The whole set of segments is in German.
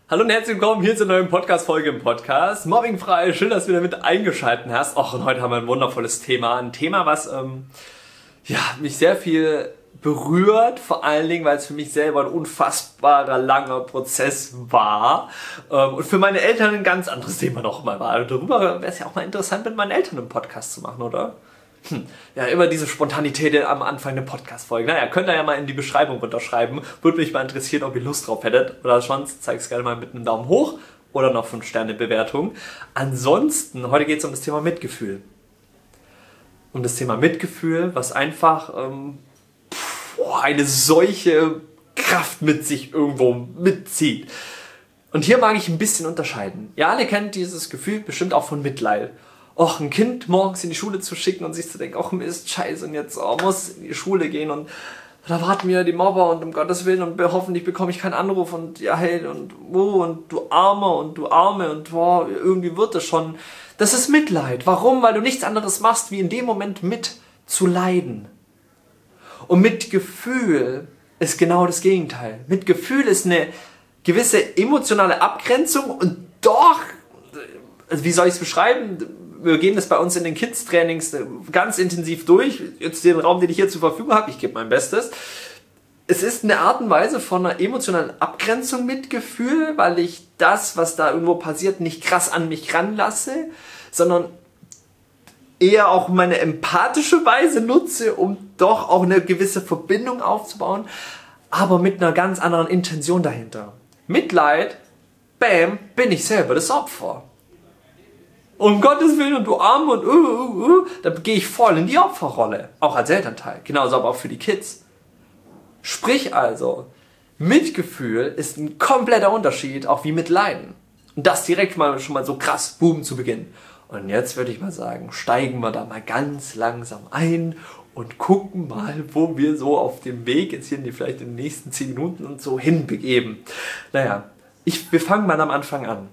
Hallo und herzlich willkommen hier zur neuen Podcast-Folge im Podcast. Mobbingfrei, schön, dass du wieder mit eingeschaltet hast. Och, und heute haben wir ein wundervolles Thema. Ein Thema, was mich sehr viel berührt, vor allen Dingen, weil es für mich selber ein unfassbarer langer Prozess war und für meine Eltern ein ganz anderes Thema nochmal war. Darüber wäre es ja auch mal interessant, mit meinen Eltern einen Podcast zu machen, oder? Ja, immer diese Spontanität am Anfang der Podcast-Folge. Naja, könnt ihr ja mal in die Beschreibung runterschreiben. Würde mich mal interessieren, ob ihr Lust drauf hättet. Oder sonst zeigt es gerne mal mit einem Daumen hoch oder noch 5-Sterne-Bewertung. Ansonsten, heute geht es um das Thema Mitgefühl. Um das Thema Mitgefühl, was einfach eine solche Kraft mit sich irgendwo mitzieht. Und hier mag ich ein bisschen unterscheiden. Ihr alle kennt dieses Gefühl bestimmt auch von Mitleid. Och, ein Kind morgens in die Schule zu schicken und sich zu denken, ach Mist, scheiße, und jetzt muss in die Schule gehen und da warten mir die Mobber und um Gottes Willen und hoffentlich bekomme ich keinen Anruf und ja, hey, und du Armer und du Arme und irgendwie wird es schon. Das ist Mitleid. Warum? Weil du nichts anderes machst, wie in dem Moment mit zu leiden. Und Mitgefühl ist genau das Gegenteil. Mitgefühl ist eine gewisse emotionale Abgrenzung und doch, also wie soll ich es beschreiben? Wir gehen das bei uns in den Kids-Trainings ganz intensiv durch. Jetzt den Raum, den ich hier zur Verfügung habe, ich gebe mein Bestes. Es ist eine Art und Weise von einer emotionalen Abgrenzung mit Gefühl, weil ich das, was da irgendwo passiert, nicht krass an mich ranlasse, sondern eher auch meine empathische Weise nutze, um doch auch eine gewisse Verbindung aufzubauen, aber mit einer ganz anderen Intention dahinter. Mitleid, bam, bin ich selber das Opfer. Um Gottes Willen und du Arme und da gehe ich voll in die Opferrolle. Auch als Elternteil. Genauso aber auch für die Kids. Sprich also, Mitgefühl ist ein kompletter Unterschied, auch wie Mitleiden. Und das direkt mal schon mal so krass, boom, zu Beginn. Und jetzt würde ich mal sagen, steigen wir da mal ganz langsam ein und gucken mal, wo wir so auf dem Weg jetzt hier vielleicht in den nächsten 10 Minuten und so hinbegeben. Naja, wir fangen mal am Anfang an.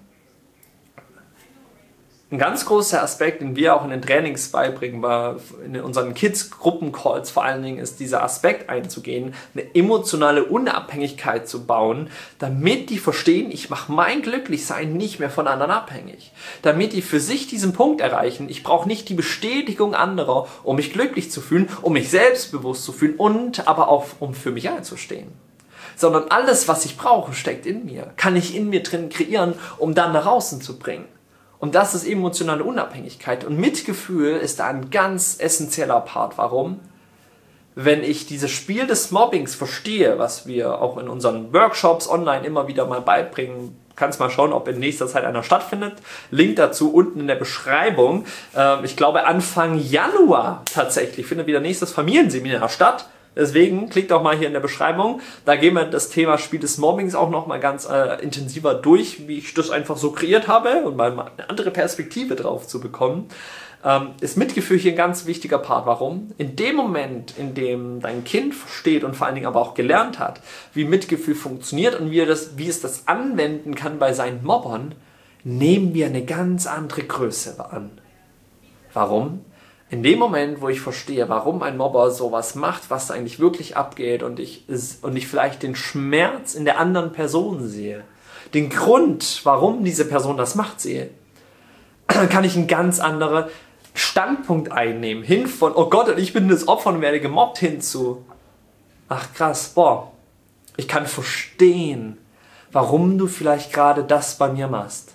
Ein ganz großer Aspekt, den wir auch in den Trainings beibringen, war in unseren Kids-Gruppencalls vor allen Dingen, ist dieser Aspekt einzugehen, eine emotionale Unabhängigkeit zu bauen, damit die verstehen, ich mache mein Glücklichsein nicht mehr von anderen abhängig. Damit die für sich diesen Punkt erreichen, ich brauche nicht die Bestätigung anderer, um mich glücklich zu fühlen, um mich selbstbewusst zu fühlen und aber auch, um für mich einzustehen. Sondern alles, was ich brauche, steckt in mir. Kann ich in mir drin kreieren, um dann nach außen zu bringen. Und das ist emotionale Unabhängigkeit. Und Mitgefühl ist da ein ganz essentieller Part. Warum? Wenn ich dieses Spiel des Mobbings verstehe, was wir auch in unseren Workshops online immer wieder mal beibringen, kannst mal schauen, ob in nächster Zeit einer stattfindet. Link dazu unten in der Beschreibung. Ich glaube Anfang Januar tatsächlich findet wieder nächstes Familienseminar statt. Deswegen klickt auch mal hier in der Beschreibung. Da gehen wir das Thema Spiel des Mobbings auch noch mal ganz intensiver durch, wie ich das einfach so kreiert habe und mal eine andere Perspektive drauf zu bekommen. Ist Mitgefühl hier ein ganz wichtiger Part. Warum? In dem Moment, in dem dein Kind versteht und vor allen Dingen aber auch gelernt hat, wie Mitgefühl funktioniert und wie es das anwenden kann bei seinen Mobbern, nehmen wir eine ganz andere Größe an. Warum? In dem Moment, wo ich verstehe, warum ein Mobber sowas macht, was da eigentlich wirklich abgeht und ich vielleicht den Schmerz in der anderen Person sehe, den Grund, warum diese Person das macht, sehe, kann ich einen ganz anderen Standpunkt einnehmen. Hin von, oh Gott, ich bin das Opfer und werde gemobbt, hin zu, ach krass, ich kann verstehen, warum du vielleicht gerade das bei mir machst.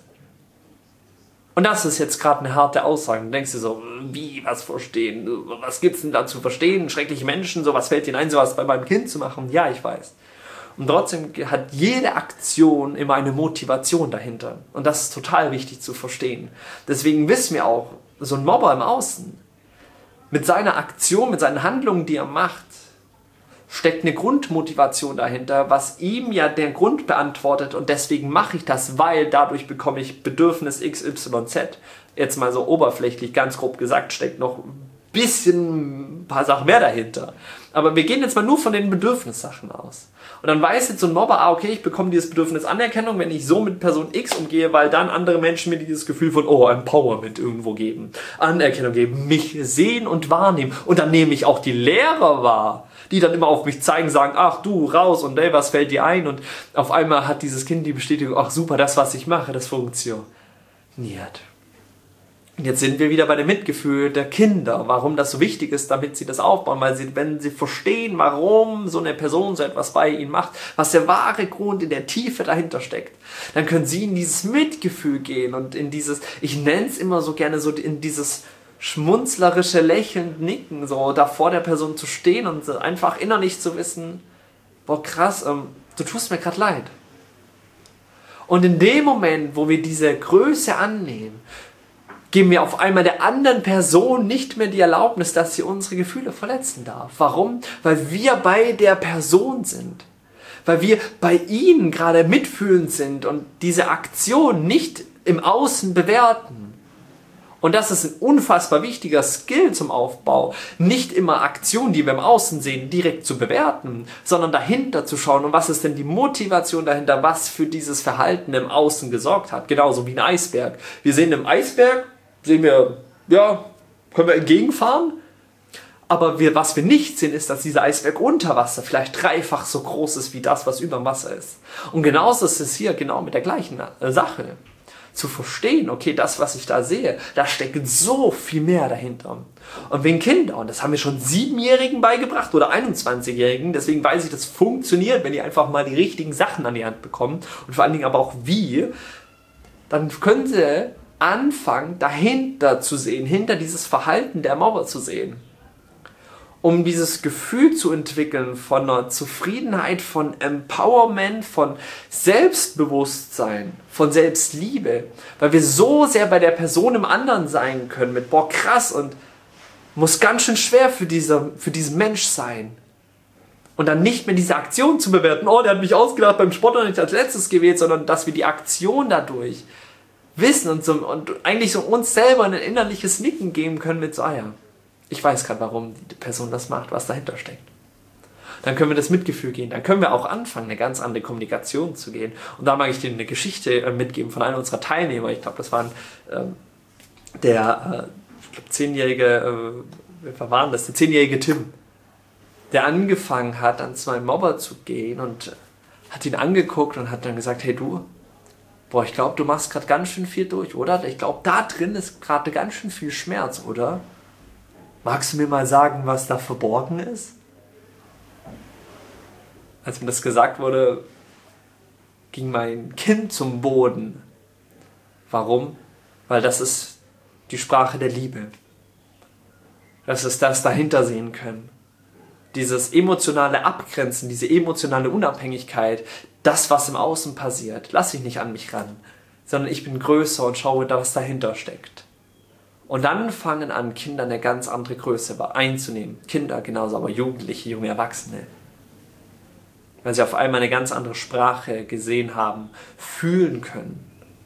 Und das ist jetzt gerade eine harte Aussage. Du denkst dir so, wie, was verstehen? Was gibt's denn da zu verstehen? Schreckliche Menschen, sowas fällt dir ein, sowas bei meinem Kind zu machen? Ja, ich weiß. Und trotzdem hat jede Aktion immer eine Motivation dahinter. Und das ist total wichtig zu verstehen. Deswegen wissen wir auch, so ein Mobber im Außen, mit seiner Aktion, mit seinen Handlungen, die er macht, steckt eine Grundmotivation dahinter, was ihm ja der Grund beantwortet und deswegen mache ich das, weil dadurch bekomme ich Bedürfnis XYZ. Jetzt mal so oberflächlich, ganz grob gesagt, steckt noch ein paar Sachen mehr dahinter. Aber wir gehen jetzt mal nur von den Bedürfnissachen aus. Und dann weiß jetzt so ein Mobber, okay, ich bekomme dieses Bedürfnis Anerkennung, wenn ich so mit Person X umgehe, weil dann andere Menschen mir dieses Gefühl von, Empowerment irgendwo geben, Anerkennung geben, mich sehen und wahrnehmen. Und dann nehme ich auch die Lehrer wahr, die dann immer auf mich zeigen, sagen, ach du, raus und ey, was fällt dir ein? Und auf einmal hat dieses Kind die Bestätigung, ach super, das, was ich mache, das funktioniert. Und jetzt sind wir wieder bei dem Mitgefühl der Kinder, warum das so wichtig ist, damit sie das aufbauen, weil wenn sie verstehen, warum so eine Person so etwas bei ihnen macht, was der wahre Grund in der Tiefe dahinter steckt, dann können sie in dieses Mitgefühl gehen und in dieses, ich nenne es immer so gerne so, in dieses schmunzlerische Lächeln, Nicken, so da vor der Person zu stehen und einfach innerlich zu wissen, boah krass, du tust mir gerade leid. Und in dem Moment, wo wir diese Größe annehmen, geben wir auf einmal der anderen Person nicht mehr die Erlaubnis, dass sie unsere Gefühle verletzen darf. Warum? Weil wir bei der Person sind. Weil wir bei ihnen gerade mitfühlend sind und diese Aktion nicht im Außen bewerten. Und das ist ein unfassbar wichtiger Skill zum Aufbau. Nicht immer Aktionen, die wir im Außen sehen, direkt zu bewerten, sondern dahinter zu schauen, und was ist denn die Motivation dahinter, was für dieses Verhalten im Außen gesorgt hat. Genauso wie ein Eisberg. Wir sehen im Eisberg, können wir entgegenfahren. Aber was wir nicht sehen, ist, dass dieser Eisberg unter Wasser vielleicht dreifach so groß ist, wie das, was über dem Wasser ist. Und genauso ist es hier genau mit der gleichen Sache. Zu verstehen, okay, das, was ich da sehe, da steckt so viel mehr dahinter. Und wenn Kinder, und das haben wir schon 7-Jährigen beigebracht oder 21-Jährigen, deswegen weiß ich, das funktioniert, wenn die einfach mal die richtigen Sachen an die Hand bekommen und vor allen Dingen aber auch wie, dann können sie anfangen, dahinter zu sehen, hinter dieses Verhalten der Mauer zu sehen. Um dieses Gefühl zu entwickeln von einer Zufriedenheit, von Empowerment, von Selbstbewusstsein, von Selbstliebe. Weil wir so sehr bei der Person im anderen sein können, mit boah krass und muss ganz schön schwer für diesen Mensch sein. Und dann nicht mehr diese Aktion zu bewerten, der hat mich ausgedacht beim Sport und nicht als letztes gewählt, sondern dass wir die Aktion dadurch wissen und eigentlich so uns selber ein innerliches Nicken geben können mit so, ich weiß gerade, warum die Person das macht, was dahinter steckt. Dann können wir das Mitgefühl gehen. Dann können wir auch anfangen, eine ganz andere Kommunikation zu gehen. Und da mag ich dir eine Geschichte mitgeben von einem unserer Teilnehmer. Ich glaube, das war der 10-jährige, wer war das? Der 10-jährige Tim, der angefangen hat, an zu meinem Mobber zu gehen und hat ihn angeguckt und hat dann gesagt, hey du, ich glaube, du machst gerade ganz schön viel durch, oder? Ich glaube, da drin ist gerade ganz schön viel Schmerz, oder? Magst du mir mal sagen, was da verborgen ist? Als mir das gesagt wurde, ging mein Kind zum Boden. Warum? Weil das ist die Sprache der Liebe. Das ist das dahinter sehen können. Dieses emotionale Abgrenzen, diese emotionale Unabhängigkeit, das, was im Außen passiert. Lass dich nicht an mich ran, sondern ich bin größer und schaue, was dahinter steckt. Und dann fangen an, Kinder eine ganz andere Größe einzunehmen. Kinder genauso, aber Jugendliche, junge Erwachsene. Weil sie auf einmal eine ganz andere Sprache gesehen haben, fühlen können.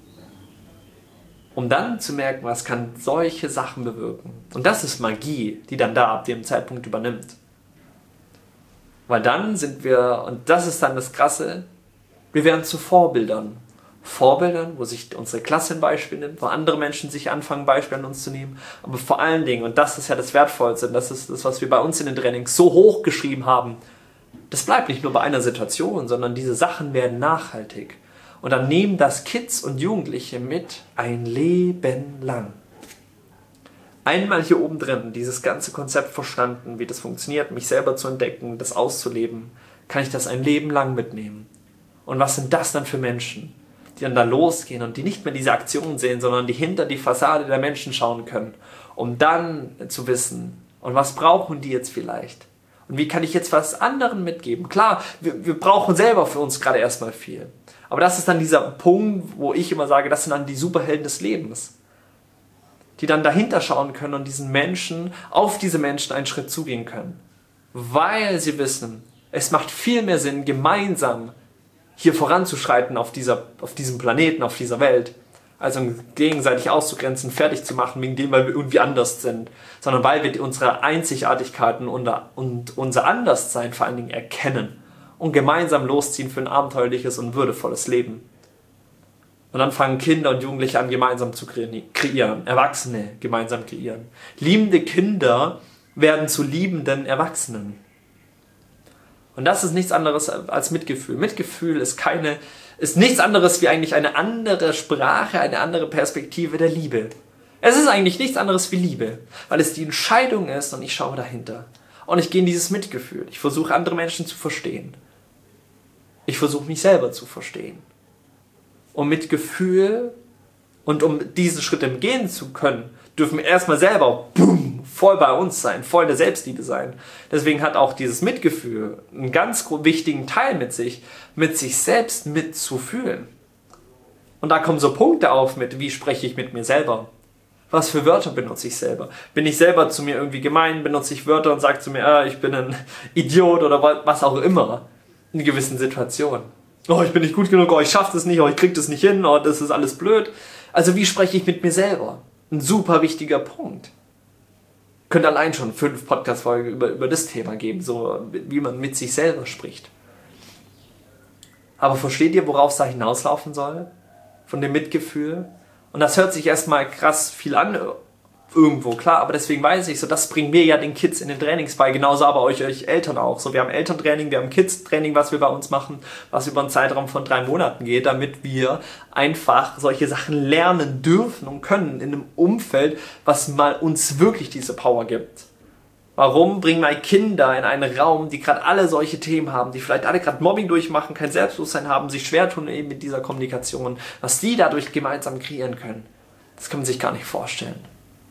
Um dann zu merken, was kann solche Sachen bewirken. Und das ist Magie, die dann da ab dem Zeitpunkt übernimmt. Weil dann sind wir, und das ist dann das Krasse, wir werden zu Vorbildern. Vorbildern, wo sich unsere Klasse ein Beispiel nimmt, wo andere Menschen sich anfangen, Beispiele an uns zu nehmen. Aber vor allen Dingen, und das ist ja das Wertvollste, und das ist das, was wir bei uns in den Trainings so hoch geschrieben haben, das bleibt nicht nur bei einer Situation, sondern diese Sachen werden nachhaltig. Und dann nehmen das Kids und Jugendliche mit ein Leben lang. Einmal hier oben drin dieses ganze Konzept verstanden, wie das funktioniert, mich selber zu entdecken, das auszuleben, kann ich das ein Leben lang mitnehmen. Und was sind das dann für Menschen, die dann da losgehen und die nicht mehr diese Aktionen sehen, sondern die hinter die Fassade der Menschen schauen können, um dann zu wissen, und was brauchen die jetzt vielleicht? Und wie kann ich jetzt was anderen mitgeben? Klar, wir brauchen selber für uns gerade erstmal viel. Aber das ist dann dieser Punkt, wo ich immer sage, das sind dann die Superhelden des Lebens. Die dann dahinter schauen können und auf diese Menschen einen Schritt zugehen können. Weil sie wissen, es macht viel mehr Sinn, gemeinsam hier voranzuschreiten auf diesem Planeten, auf dieser Welt, also gegenseitig auszugrenzen, fertig zu machen, wegen dem, weil wir irgendwie anders sind, sondern weil wir unsere Einzigartigkeiten und unser Anderssein vor allen Dingen erkennen und gemeinsam losziehen für ein abenteuerliches und würdevolles Leben. Und dann fangen Kinder und Jugendliche an, gemeinsam zu kreieren, Erwachsene gemeinsam kreieren. Liebende Kinder werden zu liebenden Erwachsenen. Und das ist nichts anderes als Mitgefühl. Mitgefühl ist nichts anderes wie eigentlich eine andere Sprache, eine andere Perspektive der Liebe. Es ist eigentlich nichts anderes wie Liebe, weil es die Entscheidung ist und ich schaue dahinter. Und ich gehe in dieses Mitgefühl. Ich versuche andere Menschen zu verstehen. Ich versuche mich selber zu verstehen. Und mit Gefühl und um diesen Schritt gehen zu können, dürfen wir erstmal selber voll bei uns sein, voll in der Selbstliebe sein. Deswegen hat auch dieses Mitgefühl einen ganz wichtigen Teil mit sich selbst mitzufühlen. Und da kommen so Punkte auf mit, wie spreche ich mit mir selber? Was für Wörter benutze ich selber? Bin ich selber zu mir irgendwie gemein? Benutze ich Wörter und sage zu mir, ich bin ein Idiot oder was auch immer in gewissen Situationen? Oh, ich bin nicht gut genug, ich schaffe das nicht, ich kriege das nicht hin, das ist alles blöd. Also wie spreche ich mit mir selber? Ein super wichtiger Punkt. Könnte allein schon 5 Podcast-Folgen über das Thema geben, so wie man mit sich selber spricht. Aber versteht ihr, worauf es da hinauslaufen soll? Von dem Mitgefühl? Und das hört sich erstmal krass viel an, irgendwo, klar, aber deswegen weiß ich so, das bringen wir ja den Kids in den Trainings bei, genauso aber euch Eltern auch. So, wir haben Elterntraining, wir haben Kids-Training, was wir bei uns machen, was über einen Zeitraum von 3 Monaten geht, damit wir einfach solche Sachen lernen dürfen und können in einem Umfeld, was mal uns wirklich diese Power gibt. Warum bringen wir Kinder in einen Raum, die gerade alle solche Themen haben, die vielleicht alle gerade Mobbing durchmachen, kein Selbstbewusstsein haben, sich schwer tun eben mit dieser Kommunikation, was die dadurch gemeinsam kreieren können? Das kann man sich gar nicht vorstellen.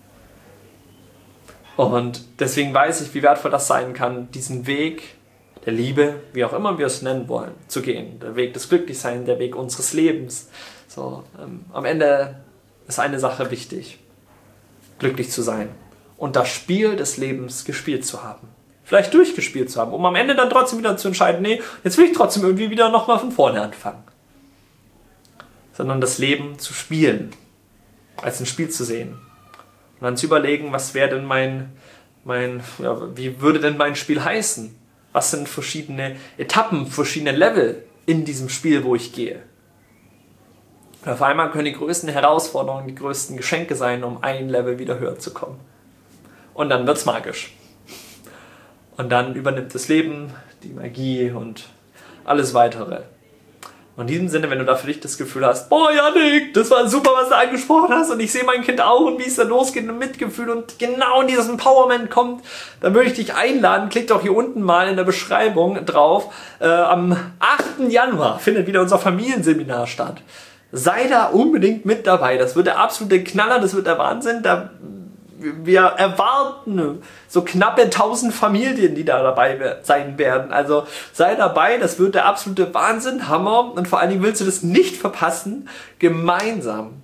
Und deswegen weiß ich, wie wertvoll das sein kann, diesen Weg der Liebe, wie auch immer wir es nennen wollen, zu gehen. Der Weg des Glücklichseins, der Weg unseres Lebens. So, am Ende ist eine Sache wichtig, glücklich zu sein und das Spiel des Lebens gespielt zu haben. Vielleicht durchgespielt zu haben, um am Ende dann trotzdem wieder zu entscheiden, nee, jetzt will ich trotzdem irgendwie wieder nochmal von vorne anfangen. Sondern das Leben zu spielen, als ein Spiel zu sehen. Und dann zu überlegen, was wäre denn wie würde denn mein Spiel heißen? Was sind verschiedene Etappen, verschiedene Level in diesem Spiel, wo ich gehe? Und auf einmal können die größten Herausforderungen, die größten Geschenke sein, um ein Level wieder höher zu kommen. Und dann wird's magisch. Und dann übernimmt das Leben, die Magie und alles Weitere. Und in diesem Sinne, wenn du da für dich das Gefühl hast, boah, Jannik, das war super, was du angesprochen hast und ich sehe mein Kind auch und wie es da losgeht und Mitgefühl und genau in dieses Empowerment kommt, dann würde ich dich einladen, klick doch hier unten mal in der Beschreibung drauf. Am 8. Januar findet wieder unser Familienseminar statt. Sei da unbedingt mit dabei. Das wird der absolute Knaller, das wird der Wahnsinn. Wir erwarten so knappe 1000 Familien, die da dabei sein werden. Also sei dabei, das wird der absolute Wahnsinn, Hammer. Und vor allen Dingen willst du das nicht verpassen, gemeinsam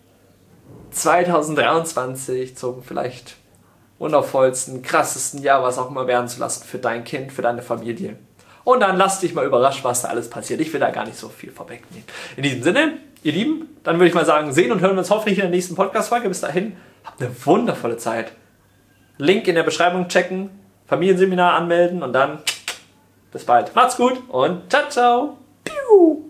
2023 zum vielleicht wundervollsten, krassesten Jahr, was auch immer werden zu lassen für dein Kind, für deine Familie. Und dann lass dich mal überraschen, was da alles passiert. Ich will da gar nicht so viel vorwegnehmen. In diesem Sinne, ihr Lieben, dann würde ich mal sagen, sehen und hören wir uns hoffentlich in der nächsten Podcast-Folge. Bis dahin, habt eine wundervolle Zeit. Link in der Beschreibung checken, Familienseminar anmelden und dann bis bald. Macht's gut und ciao, ciao. Piu.